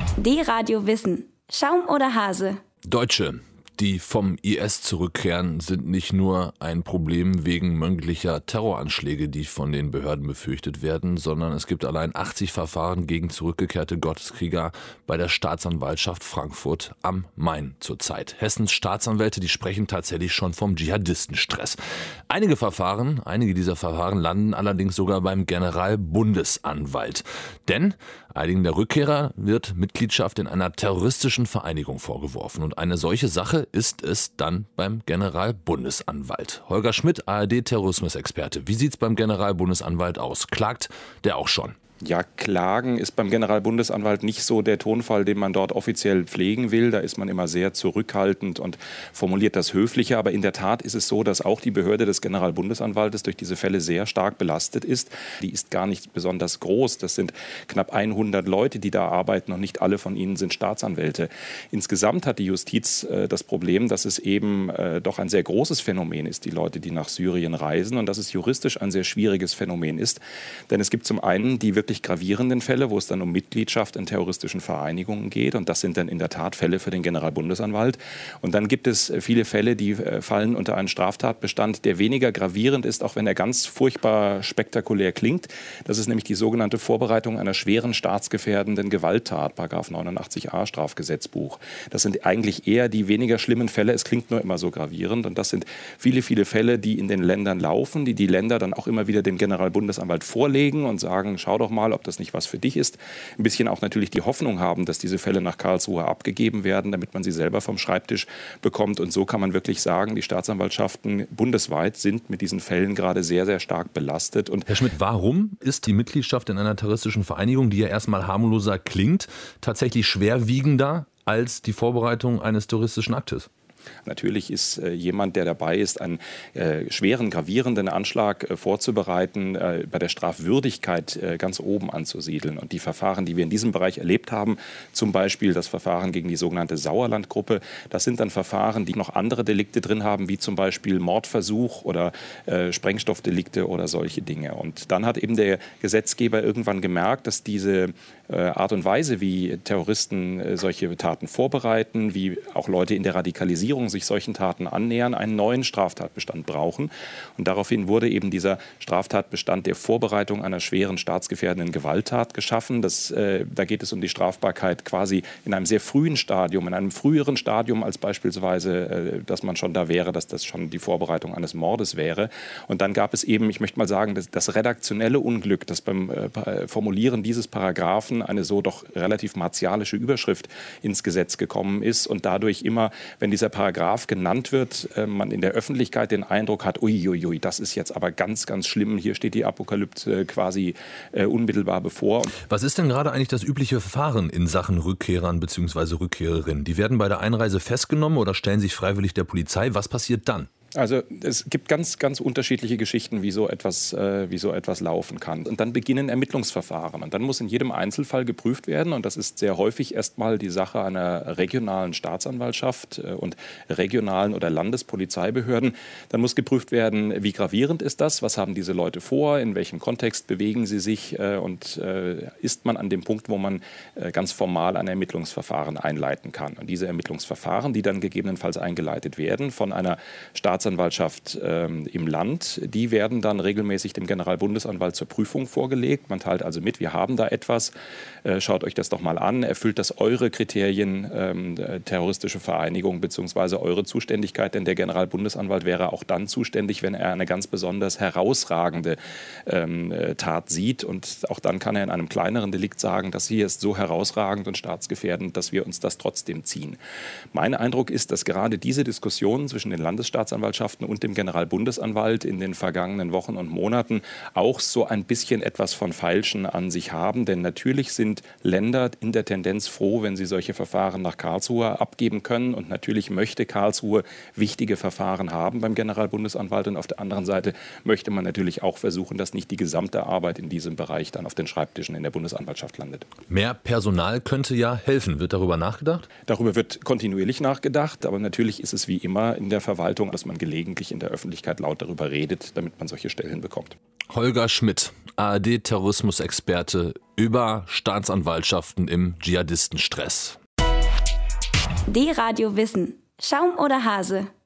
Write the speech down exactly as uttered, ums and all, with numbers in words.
D-Radio Wissen. Schaum oder Hase? Deutsche, die vom I S zurückkehren, sind nicht nur ein Problem wegen möglicher Terroranschläge, die von den Behörden befürchtet werden, sondern es gibt allein achtzig Verfahren gegen zurückgekehrte Gotteskrieger bei der Staatsanwaltschaft Frankfurt am Main zurzeit. Hessens Staatsanwälte, die sprechen tatsächlich schon vom Dschihadistenstress. Einige Verfahren, einige dieser Verfahren landen allerdings sogar beim Generalbundesanwalt. Denn einigen der Rückkehrer wird Mitgliedschaft in einer terroristischen Vereinigung vorgeworfen. Und eine solche Sache ist es dann beim Generalbundesanwalt. Holger Schmidt, A R D-Terrorismusexperte. Wie sieht's beim Generalbundesanwalt aus? Klagt der auch schon? Ja, Klagen ist beim Generalbundesanwalt nicht so der Tonfall, den man dort offiziell pflegen will. Da ist man immer sehr zurückhaltend und formuliert das höflicher. Aber in der Tat ist es so, dass auch die Behörde des Generalbundesanwaltes durch diese Fälle sehr stark belastet ist. Die ist gar nicht besonders groß. Das sind knapp hundert Leute, die da arbeiten, und nicht alle von ihnen sind Staatsanwälte. Insgesamt hat die Justiz äh, das Problem, dass es eben äh, doch ein sehr großes Phänomen ist, die Leute, die nach Syrien reisen, und dass es juristisch ein sehr schwieriges Phänomen ist. Denn es gibt zum einen die wirklich gravierenden Fälle, wo es dann um Mitgliedschaft in terroristischen Vereinigungen geht. Und das sind dann in der Tat Fälle für den Generalbundesanwalt. Und dann gibt es viele Fälle, die fallen unter einen Straftatbestand, der weniger gravierend ist, auch wenn er ganz furchtbar spektakulär klingt. Das ist nämlich die sogenannte Vorbereitung einer schweren staatsgefährdenden Gewalttat, Paragraph neunundachtzig a Strafgesetzbuch. Das sind eigentlich eher die weniger schlimmen Fälle. Es klingt nur immer so gravierend. Und das sind viele, viele Fälle, die in den Ländern laufen, die die Länder dann auch immer wieder dem Generalbundesanwalt vorlegen und sagen, schau doch mal, ob das nicht was für dich ist. Ein bisschen auch natürlich die Hoffnung haben, dass diese Fälle nach Karlsruhe abgegeben werden, damit man sie selber vom Schreibtisch bekommt. Und so kann man wirklich sagen, die Staatsanwaltschaften bundesweit sind mit diesen Fällen gerade sehr, sehr stark belastet. Und Herr Schmidt, warum ist die Mitgliedschaft in einer terroristischen Vereinigung, die ja erstmal harmloser klingt, tatsächlich schwerwiegender als die Vorbereitung eines terroristischen Aktes? Natürlich ist äh, jemand, der dabei ist, einen äh, schweren, gravierenden Anschlag äh, vorzubereiten, äh, bei der Strafwürdigkeit äh, ganz oben anzusiedeln. Und die Verfahren, die wir in diesem Bereich erlebt haben, zum Beispiel das Verfahren gegen die sogenannte Sauerland-Gruppe, das sind dann Verfahren, die noch andere Delikte drin haben, wie zum Beispiel Mordversuch oder äh, Sprengstoffdelikte oder solche Dinge. Und dann hat eben der Gesetzgeber irgendwann gemerkt, dass diese äh, Art und Weise, wie Terroristen äh, solche Taten vorbereiten, wie auch Leute in der Radikalisierung sich solchen Taten annähern, einen neuen Straftatbestand brauchen. Und daraufhin wurde eben dieser Straftatbestand der Vorbereitung einer schweren staatsgefährdenden Gewalttat geschaffen. Das, äh, da geht es um die Strafbarkeit quasi in einem sehr frühen Stadium, in einem früheren Stadium als beispielsweise, äh, dass man schon da wäre, dass das schon die Vorbereitung eines Mordes wäre. Und dann gab es eben, ich möchte mal sagen, das, das redaktionelle Unglück, dass beim äh, Formulieren dieses Paragraphen eine so doch relativ martialische Überschrift ins Gesetz gekommen ist und dadurch immer, wenn dieser Paragraph genannt wird, äh, man in der Öffentlichkeit den Eindruck hat, uiuiui, das ist jetzt aber ganz, ganz schlimm, hier steht die Apokalypse quasi äh, unmittelbar bevor. Was ist denn gerade eigentlich das übliche Verfahren in Sachen Rückkehrern bzw. Rückkehrerinnen? Die werden bei der Einreise festgenommen oder stellen sich freiwillig der Polizei. Was passiert dann? Also es gibt ganz, ganz unterschiedliche Geschichten, wie so etwas, äh, wie so etwas laufen kann. Und dann beginnen Ermittlungsverfahren. Und dann muss in jedem Einzelfall geprüft werden. Und das ist sehr häufig erstmal die Sache einer regionalen Staatsanwaltschaft äh, und regionalen oder Landespolizeibehörden. Dann muss geprüft werden, wie gravierend ist das? Was haben diese Leute vor? In welchem Kontext bewegen sie sich? Äh, und äh, ist man an dem Punkt, wo man äh, ganz formal ein Ermittlungsverfahren einleiten kann? Und diese Ermittlungsverfahren, die dann gegebenenfalls eingeleitet werden von einer Staatsanwaltschaft, Staatsanwaltschaft ähm, im Land, die werden dann regelmäßig dem Generalbundesanwalt zur Prüfung vorgelegt. Man teilt also mit, wir haben da etwas, äh, schaut euch das doch mal an, erfüllt das eure Kriterien, ähm, terroristische Vereinigung bzw. eure Zuständigkeit, denn der Generalbundesanwalt wäre auch dann zuständig, wenn er eine ganz besonders herausragende ähm, Tat sieht, und auch dann kann er in einem kleineren Delikt sagen, das hier ist so herausragend und staatsgefährdend, dass wir uns das trotzdem ziehen. Mein Eindruck ist, dass gerade diese Diskussion zwischen den Landesstaatsanwaltschaften und dem Generalbundesanwalt in den vergangenen Wochen und Monaten auch so ein bisschen etwas von Feilschen an sich haben. Denn natürlich sind Länder in der Tendenz froh, wenn sie solche Verfahren nach Karlsruhe abgeben können. Und natürlich möchte Karlsruhe wichtige Verfahren haben beim Generalbundesanwalt. Und auf der anderen Seite möchte man natürlich auch versuchen, dass nicht die gesamte Arbeit in diesem Bereich dann auf den Schreibtischen in der Bundesanwaltschaft landet. Mehr Personal könnte ja helfen. Wird darüber nachgedacht? Darüber wird kontinuierlich nachgedacht. Aber natürlich ist es wie immer in der Verwaltung, dass man gelegentlich in der Öffentlichkeit laut darüber redet, damit man solche Stellen bekommt. Holger Schmidt, A R D-Terrorismusexperte, über Staatsanwaltschaften im Dschihadistenstress. D-Radio Wissen. Schaum oder Hase?